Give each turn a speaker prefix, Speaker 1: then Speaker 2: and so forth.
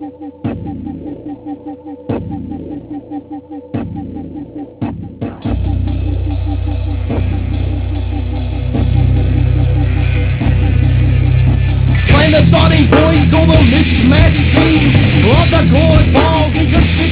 Speaker 1: When the starting point of a mismatched team, of the chord falls into